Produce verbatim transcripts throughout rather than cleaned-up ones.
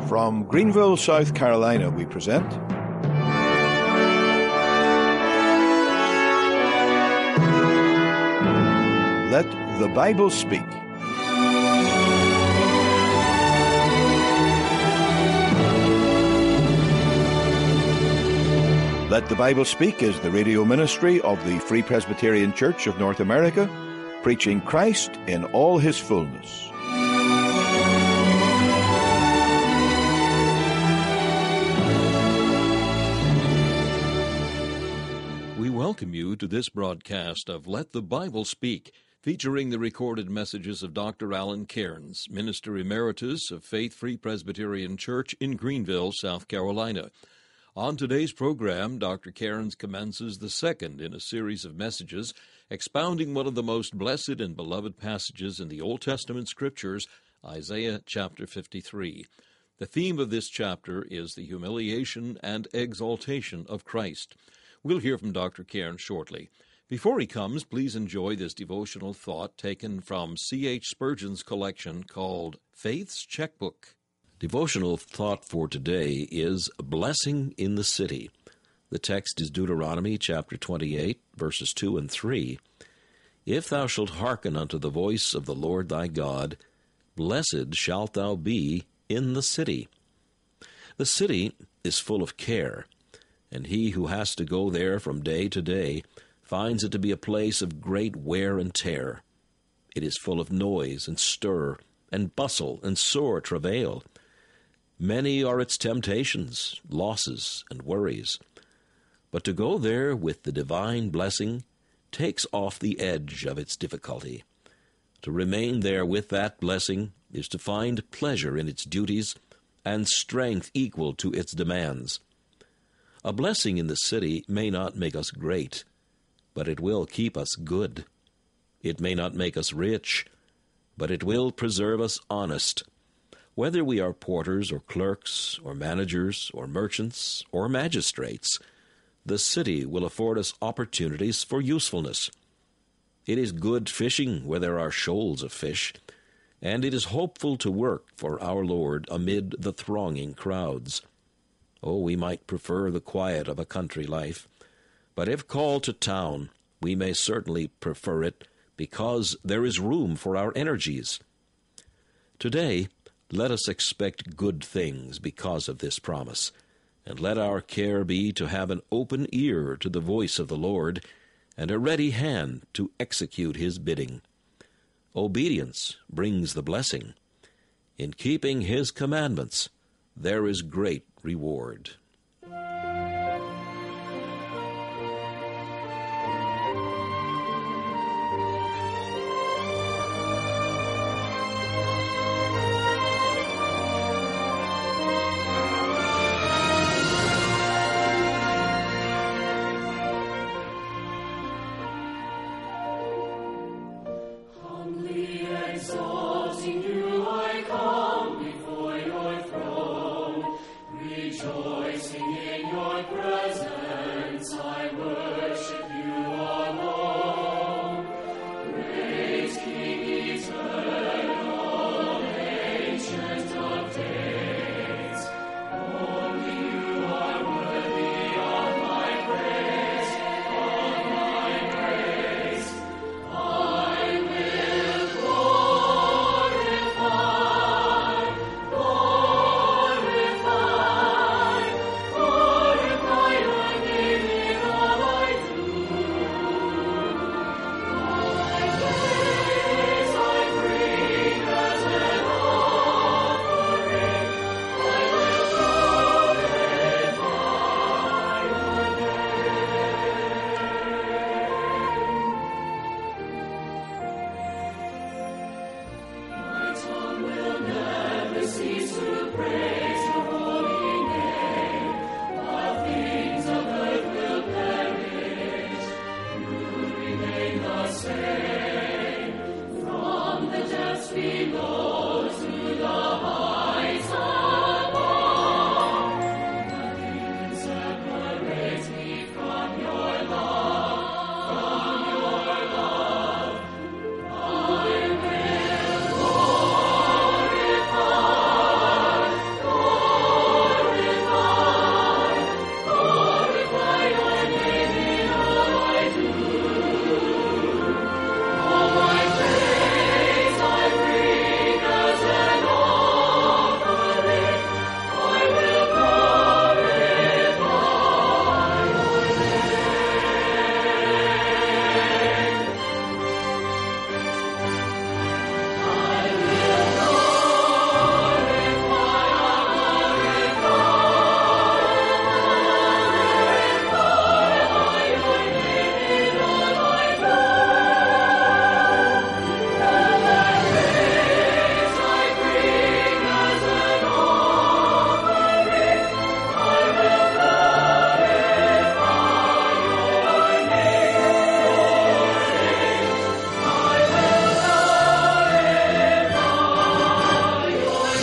From Greenville, South Carolina, we present Let the Bible Speak. Let the Bible Speak is the radio ministry of the Free Presbyterian Church of North America, preaching Christ in all his fullness. We welcome you to this broadcast of Let the Bible Speak, featuring the recorded messages of Doctor Alan Cairns, Minister Emeritus of Faith Free Presbyterian Church in Greenville, South Carolina. On today's program, Doctor Cairns commences the second in a series of messages expounding one of the most blessed and beloved passages in the Old Testament Scriptures, Isaiah chapter fifty-three. The theme of this chapter is the humiliation and exaltation of Christ. We'll hear from Doctor Cairns shortly. Before he comes, please enjoy this devotional thought taken from C H Spurgeon's collection called Faith's Checkbook. Devotional thought for today is Blessing in the City. The text is Deuteronomy chapter twenty-eight, verses two and three. If thou shalt hearken unto the voice of the Lord thy God, blessed shalt thou be in the city. The city is full of care, and he who has to go there from day to day finds it to be a place of great wear and tear. It is full of noise and stir and bustle and sore travail. Many are its temptations, losses, and worries. But to go there with the divine blessing takes off the edge of its difficulty. To remain there with that blessing is to find pleasure in its duties and strength equal to its demands. A blessing in the city may not make us great, but it will keep us good. It may not make us rich, but it will preserve us honest. Whether we are porters or clerks or managers or merchants or magistrates, the city will afford us opportunities for usefulness. It is good fishing where there are shoals of fish, and it is hopeful to work for our Lord amid the thronging crowds. Oh, we might prefer the quiet of a country life, but if called to town, we may certainly prefer it because there is room for our energies. Today, let us expect good things because of this promise, and let our care be to have an open ear to the voice of the Lord and a ready hand to execute his bidding. Obedience brings the blessing. In keeping his commandments, there is great reward. Exalting you, I come before your throne. Rejoice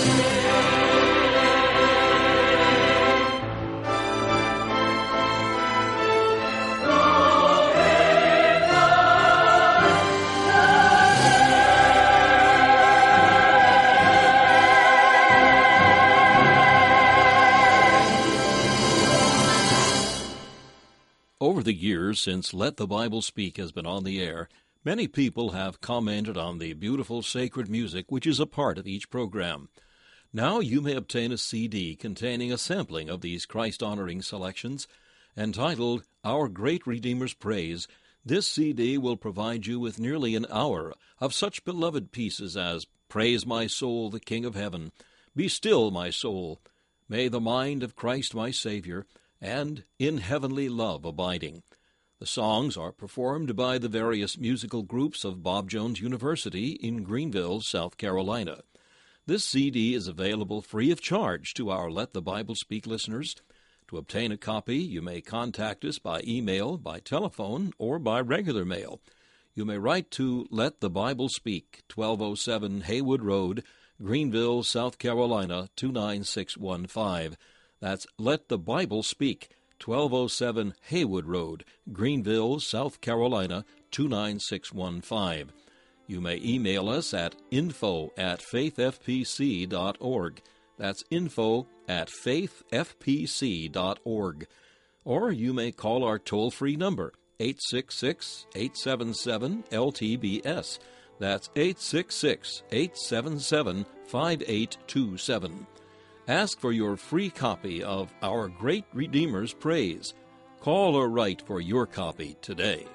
Over the years since Let the Bible Speak has been on the air, many people have commented on the beautiful sacred music which is a part of each program. Now you may obtain a C D containing a sampling of these Christ-honoring selections. Entitled Our Great Redeemer's Praise, this C D will provide you with nearly an hour of such beloved pieces as Praise My Soul, the King of Heaven, Be Still, My Soul, May the Mind of Christ My Savior, and In Heavenly Love Abiding. The songs are performed by the various musical groups of Bob Jones University in Greenville, South Carolina. This C D is available free of charge to our Let the Bible Speak listeners. To obtain a copy, you may contact us by email, by telephone, or by regular mail. You may write to Let the Bible Speak, twelve oh seven Haywood Road, Greenville, South Carolina, two nine six one five. That's Let the Bible Speak, twelve oh seven Haywood Road, Greenville, South Carolina, two nine six one five. You may email us at info at faithfpc dot org. That's info at faithfpc dot org. Or you may call our toll-free number, eight six six, eight seven seven, L T B S. That's eight six six, eight seven seven, five eight two seven. Ask for your free copy of Our Great Redeemer's Praise. Call or write for your copy today.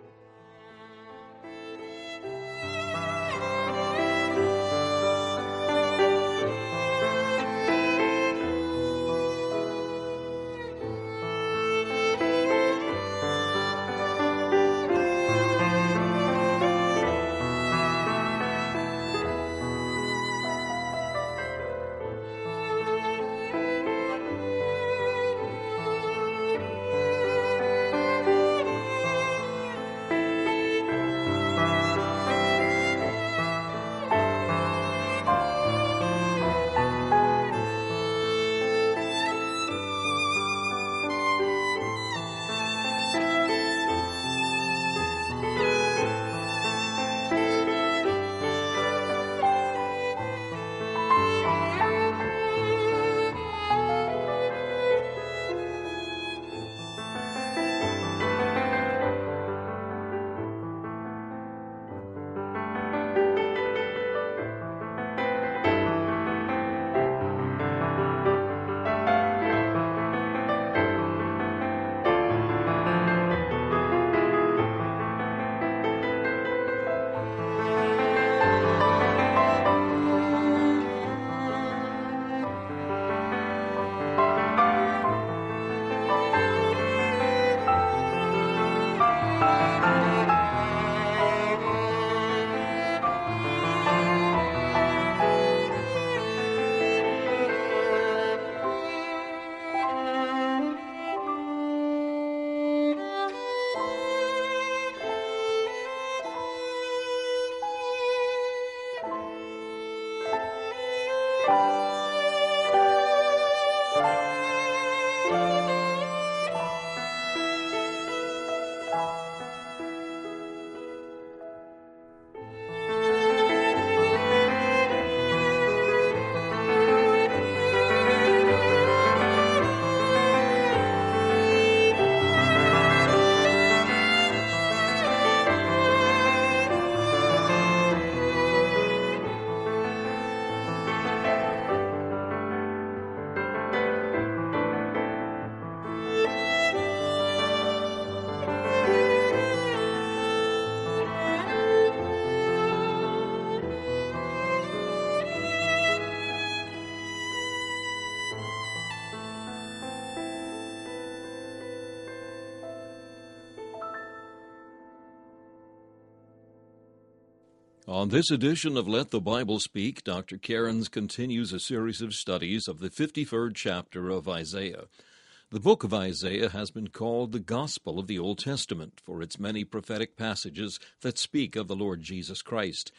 On this edition of Let the Bible Speak, Doctor Cairns continues a series of studies of the fifty-third chapter of Isaiah. The book of Isaiah has been called the Gospel of the Old Testament for its many prophetic passages that speak of the Lord Jesus Christ.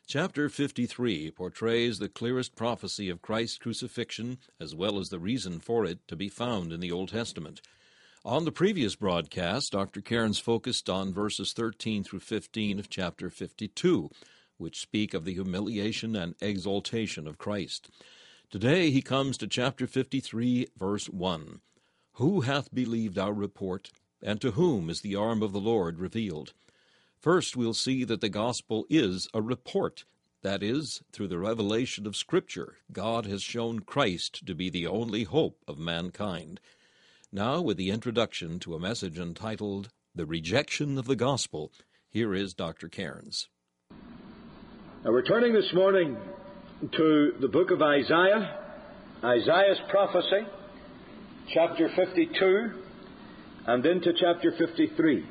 Chapter fifty-three portrays the clearest prophecy of Christ's crucifixion, as well as the reason for it, to be found in the Old Testament. On the previous broadcast, Doctor Cairns focused on verses thirteen through fifteen of chapter fifty-two, which speak of the humiliation and exaltation of Christ. Today he comes to chapter fifty-three, verse one. Who hath believed our report, and to whom is the arm of the Lord revealed? First, we'll see that the gospel is a report. That is, through the revelation of Scripture, God has shown Christ to be the only hope of mankind. Now, with the introduction to a message entitled, The Rejection of the Gospel, here is Doctor Cairns. Now, we're turning this morning to the book of Isaiah, Isaiah's prophecy, chapter fifty-two, and into chapter fifty-three.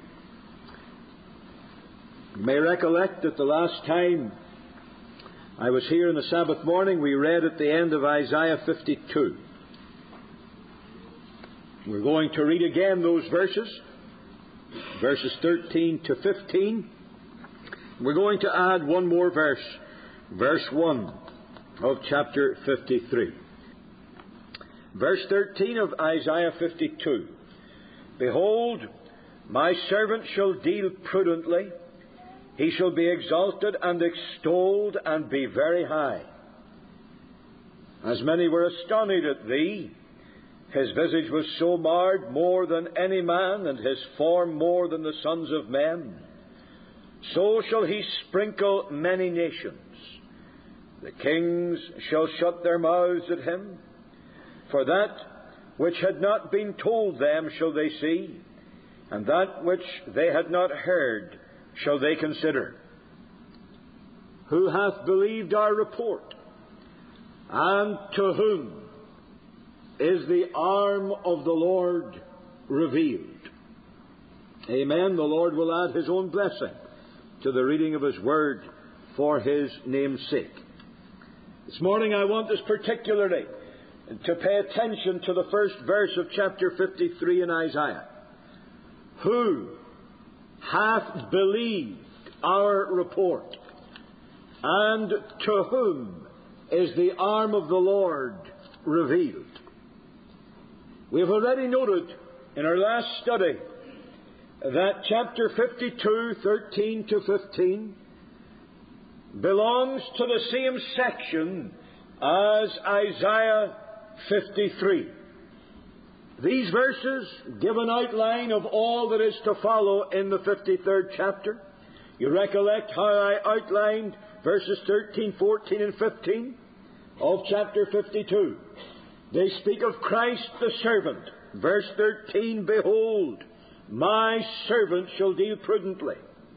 You may recollect that the last time I was here on the Sabbath morning, we read at the end of Isaiah fifty-two. We're going to read again those verses, verses thirteen to fifteen. We're going to add one more verse, verse one of chapter fifty-three. Verse thirteen of Isaiah fifty-two. Behold, my servant shall deal prudently. He shall be exalted and extolled and be very high. As many were astonished at thee, his visage was so marred more than any man, and his form more than the sons of men. So shall he sprinkle many nations. The kings shall shut their mouths at him. For that which had not been told them shall they see, and that which they had not heard shall they consider. Who hath believed our report? And to whom is the arm of the Lord revealed? Amen. The Lord will add His own blessing to the reading of His Word for His name's sake. This morning I want us particularly to pay attention to the first verse of chapter fifty-three in Isaiah. Who hath believed our report, and to whom is the arm of the Lord revealed? We have already noted in our last study that chapter fifty-two, thirteen to fifteen, belongs to the same section as Isaiah fifty-three. These verses give an outline of all that is to follow in the fifty-third chapter. You recollect how I outlined verses thirteen, fourteen, and fifteen of chapter fifty-two. They speak of Christ the servant. Verse thirteen, behold, my servant shall deal prudently.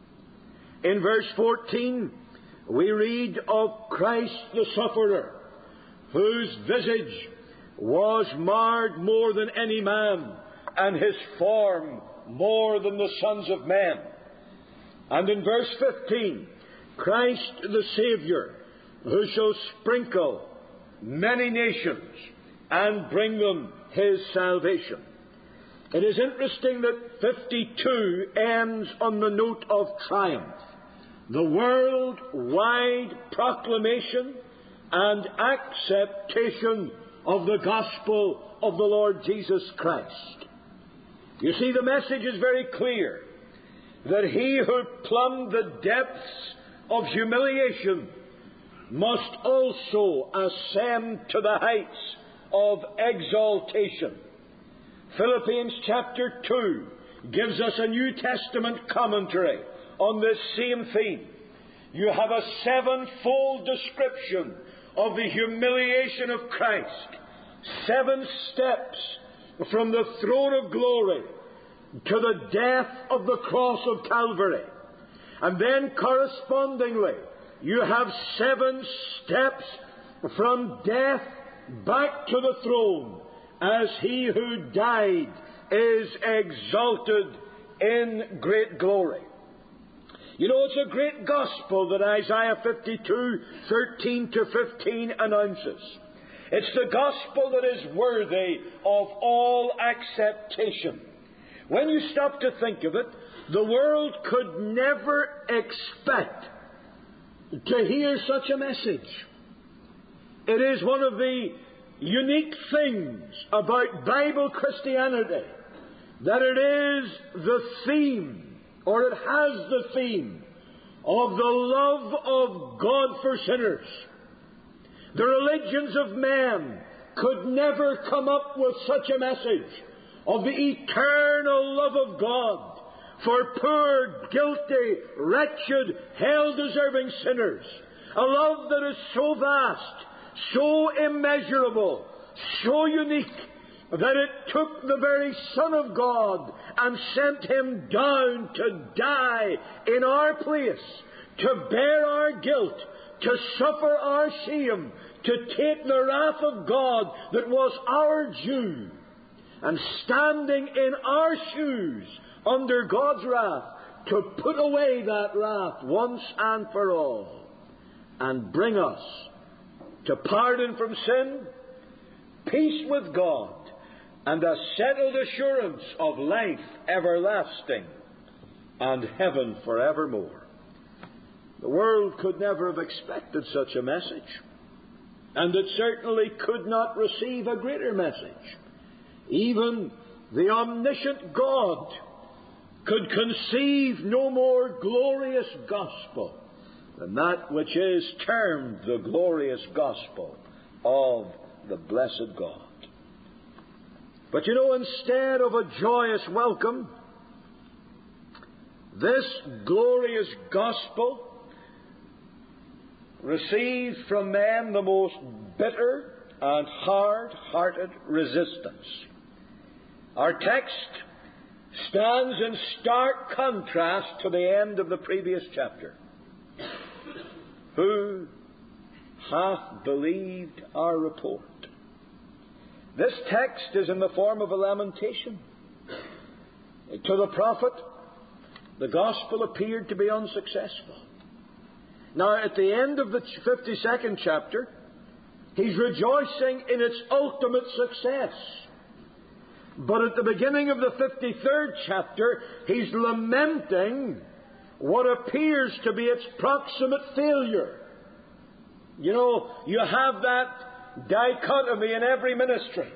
In verse fourteen, we read of Christ the sufferer, whose visage was marred more than any man, and his form more than the sons of men. And in verse fifteen, Christ the Saviour, who shall sprinkle many nations and bring them His salvation. It is interesting that fifty-two ends on the note of triumph. The worldwide proclamation and acceptation of the gospel of the Lord Jesus Christ. You see, the message is very clear that he who plumbed the depths of humiliation must also ascend to the heights of exaltation. Philippians chapter two gives us a New Testament commentary on this same theme. You have a sevenfold description of the humiliation of Christ. Seven steps from the throne of glory to the death of the cross of Calvary. And then correspondingly, you have seven steps from death back to the throne, as he who died is exalted in great glory. You know, it's a great gospel that Isaiah fifty-two, thirteen to fifteen announces. It's the gospel that is worthy of all acceptation. When you stop to think of it, the world could never expect to hear such a message. It is one of the unique things about Bible Christianity that it is the theme, or it has the theme, of the love of God for sinners. The religions of men could never come up with such a message of the eternal love of God for poor, guilty, wretched, hell-deserving sinners. A love that is so vast, so immeasurable, so unique, that it took the very Son of God and sent Him down to die in our place, to bear our guilt, to suffer our shame, to take the wrath of God that was our due, and standing in our shoes under God's wrath, to put away that wrath once and for all, and bring us to pardon from sin, peace with God, and a settled assurance of life everlasting and heaven forevermore. The world could never have expected such a message, and it certainly could not receive a greater message. Even the omniscient God could conceive no more glorious gospel than that which is termed the glorious gospel of the blessed God. But you know, instead of a joyous welcome, this glorious gospel received from men the most bitter and hard-hearted resistance. Our text stands in stark contrast to the end of the previous chapter. Who hath believed our report? This text is in the form of a lamentation. To the prophet, the gospel appeared to be unsuccessful. Now, at the end of the fifty-second chapter, he's rejoicing in its ultimate success. But at the beginning of the fifty-third chapter, he's lamenting what appears to be its proximate failure. You know, you have that dichotomy in every ministry.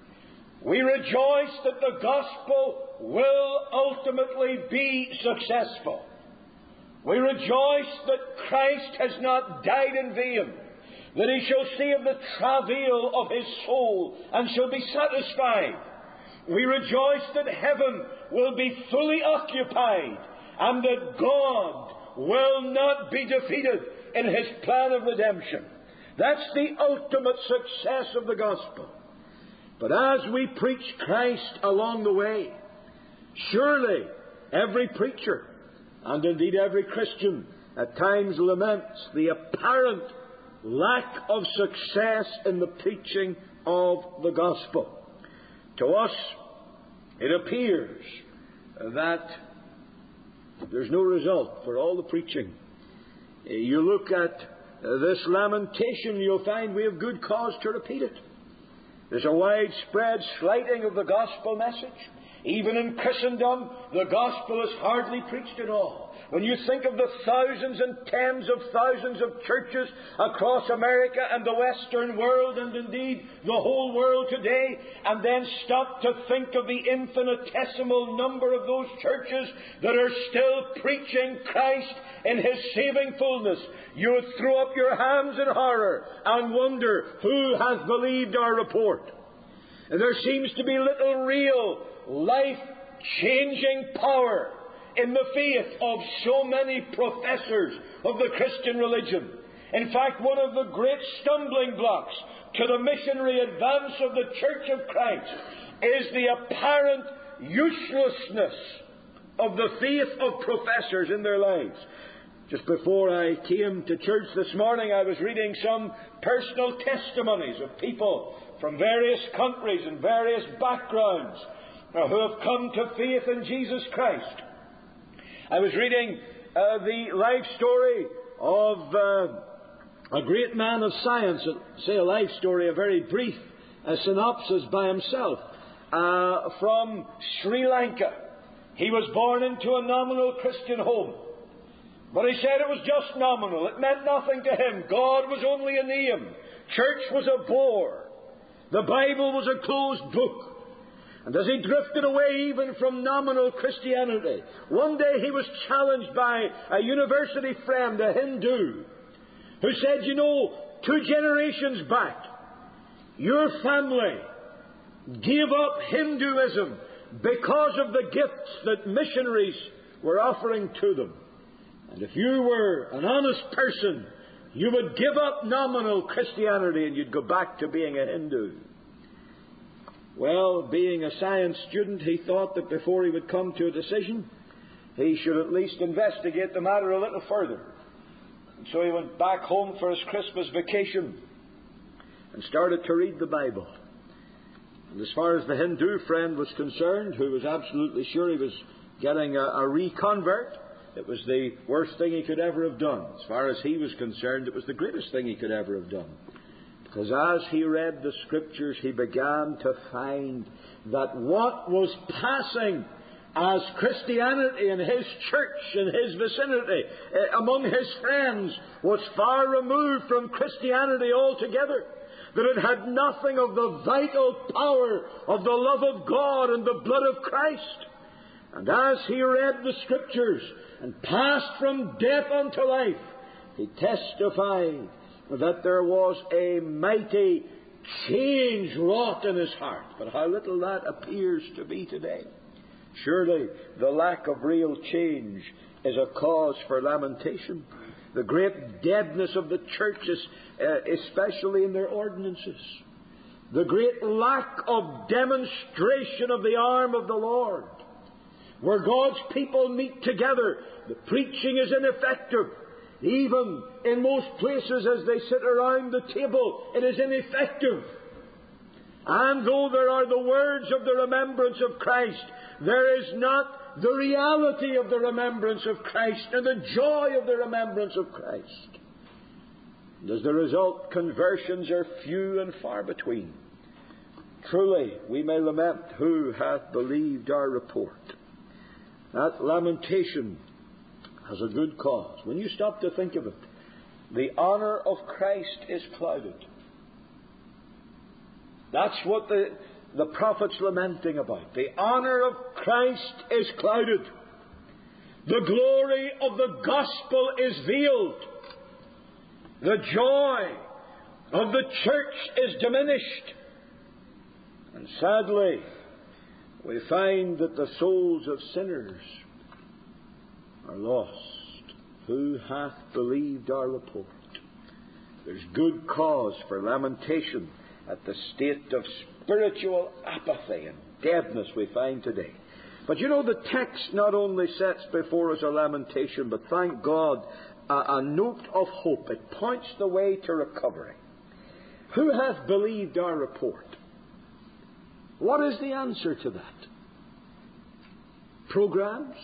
We rejoice that the gospel will ultimately be successful. We rejoice that Christ has not died in vain, that He shall see of the travail of His soul and shall be satisfied. We rejoice that heaven will be fully occupied and that God will not be defeated in His plan of redemption. That's the ultimate success of the gospel. But as we preach Christ along the way, surely every preacher, and indeed every Christian, at times laments the apparent lack of success in the preaching of the gospel. To us, it appears that there's no result for all the preaching. You look at this lamentation, you'll find we have good cause to repeat it. There's a widespread slighting of the gospel message. Even in Christendom, the gospel is hardly preached at all. When you think of the thousands and tens of thousands of churches across America and the Western world, and indeed the whole world today, and then stop to think of the infinitesimal number of those churches that are still preaching Christ in His saving fullness, you would throw up your hands in horror and wonder, who has believed our report? And there seems to be little real life-changing power in the faith of so many professors of the Christian religion. In fact, one of the great stumbling blocks to the missionary advance of the Church of Christ is the apparent uselessness of the faith of professors in their lives. Just before I came to church this morning, I was reading some personal testimonies of people from various countries and various backgrounds uh, who have come to faith in Jesus Christ. I was reading uh, the life story of uh, a great man of science, say a life story, a very brief uh, synopsis by himself, uh, from Sri Lanka. He was born into a nominal Christian home, But he said it was just nominal. It meant nothing to him. God was only a name. Church was a bore. The Bible was a closed book. And as he drifted away even from nominal Christianity, one day he was challenged by a university friend, a Hindu, who said, you know, two generations back, your family gave up Hinduism because of the gifts that missionaries were offering to them. And if you were an honest person, you would give up nominal Christianity and you'd go back to being a Hindu. Well, being a science student, he thought that before he would come to a decision, he should at least investigate the matter a little further. And so he went back home for his Christmas vacation and started to read the Bible. And as far as the Hindu friend was concerned, who was absolutely sure he was getting a, a reconvert, it was the worst thing he could ever have done. As far as he was concerned, it was the greatest thing he could ever have done. Because as he read the Scriptures, he began to find that what was passing as Christianity in his church, in his vicinity, among his friends, was far removed from Christianity altogether. That it had nothing of the vital power of the love of God and the blood of Christ. And as he read the Scriptures and passed from death unto life, he testified that there was a mighty change wrought in his heart. But how little that appears to be today. Surely the lack of real change is a cause for lamentation. The great deadness of the churches, uh, especially in their ordinances. The great lack of demonstration of the arm of the Lord. Where God's people meet together, the preaching is ineffective. Even in most places as they sit around the table, it is ineffective. And though there are the words of the remembrance of Christ, there is not the reality of the remembrance of Christ and the joy of the remembrance of Christ. And as the result, conversions are few and far between. Truly, we may lament, who hath believed our report? That lamentation has a good cause. When you stop to think of it, the honor of Christ is clouded. That's what the, the prophet's lamenting about. The honor of Christ is clouded. The glory of the gospel is veiled. The joy of the church is diminished. And sadly, we find that the souls of sinners are lost. Who hath believed our report? There's good cause for lamentation at the state of spiritual apathy and deadness we find today. But you know, the text not only sets before us a lamentation, but thank God, a, a note of hope. It points the way to recovery. Who hath believed our report? What is the answer to that? Programs?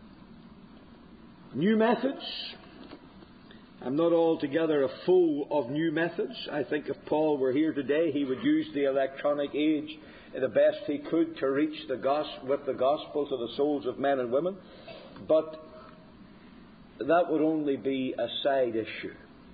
New methods? I'm not altogether a fool of new methods. I think if Paul were here today, he would use the electronic age the best he could to reach the gospel, with the gospel to the souls of men and women. But that would only be a side issue.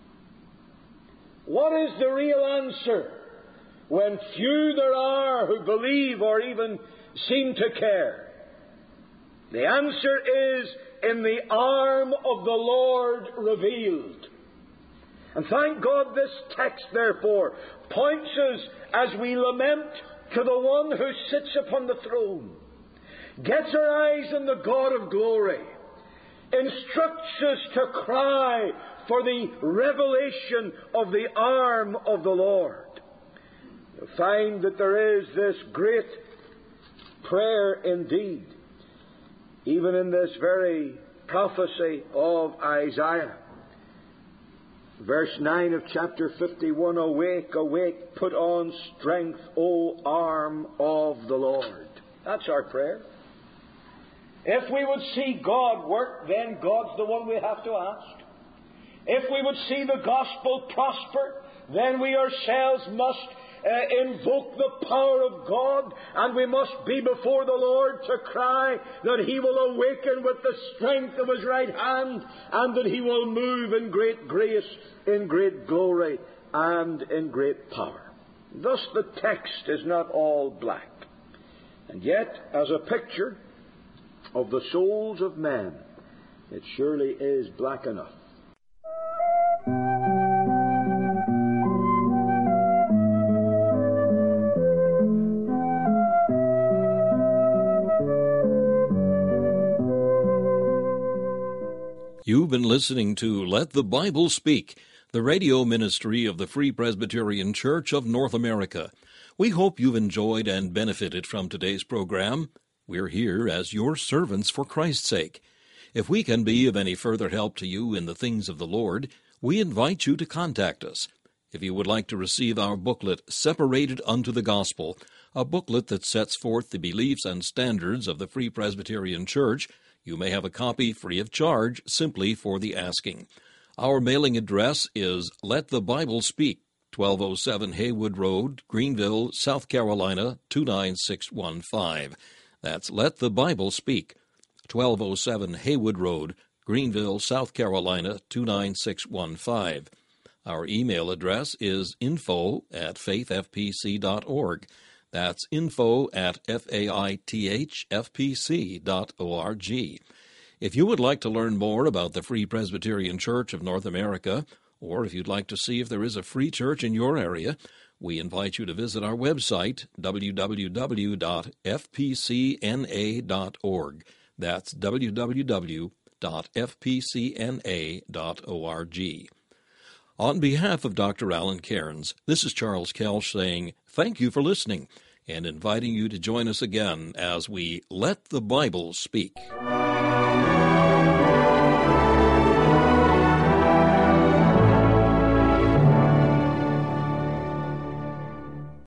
What is the real answer when few there are who believe or even seem to care? The answer is in the arm of the Lord revealed. And thank God this text, therefore, points us as we lament to the one who sits upon the throne, gets our eyes on the God of glory, instructs us to cry for the revelation of the arm of the Lord. You'll find that there is this great prayer indeed, even in this very prophecy of Isaiah. Verse nine of chapter fifty-one, awake, awake, put on strength, O arm of the Lord. That's our prayer. If we would see God work, then God's the one we have to ask. If we would see the gospel prosper, then we ourselves must uh, invoke the power of God, and we must be before the Lord to cry that He will awaken with the strength of His right hand, and that He will move in great grace, in great glory, and in great power. Thus the text is not all black. And yet, as a picture of the souls of men, it surely is black enough. You've been listening to Let the Bible Speak, the radio ministry of the Free Presbyterian Church of North America. We hope you've enjoyed and benefited from today's program. We're here as your servants for Christ's sake. If we can be of any further help to you in the things of the Lord, we invite you to contact us. If you would like to receive our booklet, Separated Unto the Gospel, a booklet that sets forth the beliefs and standards of the Free Presbyterian Church, you may have a copy free of charge simply for the asking. Our mailing address is Let the Bible Speak, twelve oh seven Haywood Road, Greenville, South Carolina, two nine six one five. That's Let the Bible Speak, twelve oh seven Haywood Road, Greenville, South Carolina, two nine six one five. Our email address is info at faith f p c dot org. That's info at faithfpc dot org. If you would like to learn more about the Free Presbyterian Church of North America, or if you'd like to see if there is a free church in your area, we invite you to visit our website, w w w dot f p c n a dot org. That's w w w dot f p c n a dot org. On behalf of Doctor Alan Cairns, this is Charles Kelsch saying thank you for listening and inviting you to join us again as we Let the Bible Speak.